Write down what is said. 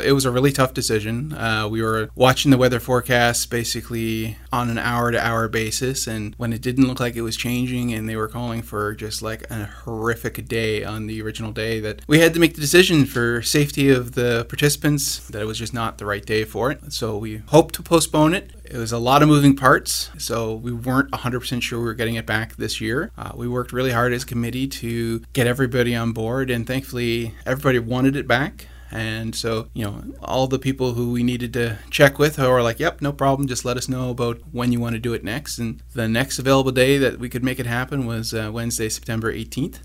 it was a really tough decision. We were watching the weather forecast basically on an hour-to-hour basis, and when it didn't look like it was changing and they were calling for just like a horrific day on the original day, that we had to make the decision for safety of the participants that it was just not the right day for it. So we hoped to postpone it. It was a lot of moving parts, so we weren't 100% sure we were getting it back this year. We worked really hard as a committee to get everybody on board, and thankfully everybody wanted it back. And so, all the people who we needed to check with were like, yep, no problem, just let us know about when you want to do it next. And the next available day that we could make it happen was Wednesday, September 18th.